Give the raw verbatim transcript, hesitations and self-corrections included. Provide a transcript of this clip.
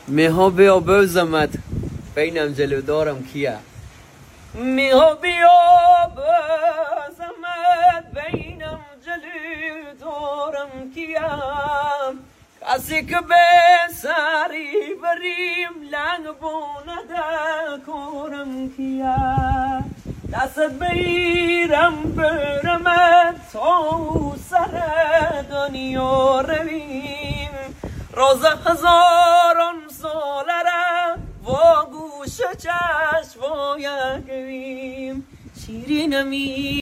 میها بیا بزمت بینم جلو دارم کیه میها بیا بزمت بینم جلو دارم کیه کسی که به سری بریم لنگ بونه کارم کیه دست بیرم برمت تا سر دنیا رویم راز هزاران ساله و گوش چشم و یکویم شیرینمی